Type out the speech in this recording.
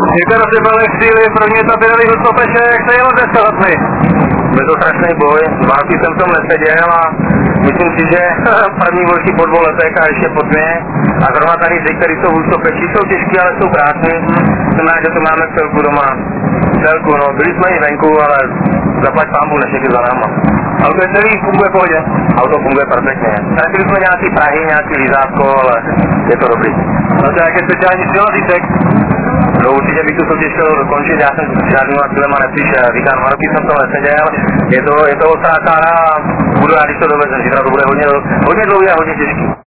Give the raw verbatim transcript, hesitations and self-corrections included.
Jaké rozjebané síly, první etapy dali Hustopeše, jak se jelo dneska za tmy? Byl to strašný boj, dva roky jsem v tom neseděl a myslím si, že první volky po dvou letech a ještě po dvě. A zrovna tady ty, které jsou v Hustopeči, jsou těžké, ale jsou krásné. Znamená, že to máme v celku doma. V celku, no, byli jsme i venku, ale zaplať pámbu, než je za náma. Auto je celý, funguje v pohodě? Auto funguje perfektně. Ztratili jsme nějaký prahy, nějaký lízátko, ale je to dobrý. No to je jaké speciální silazítek? No určitě bych tu soutěž chtěl dokončit, já jsem s žádnýma cílema nepřišel. Říkám, dva roky jsem to neseděl, je to, je to ostrá kára a budu rád, když to dovezem. Zítra to bude hodně, hodně dlouhý a hodně těžký.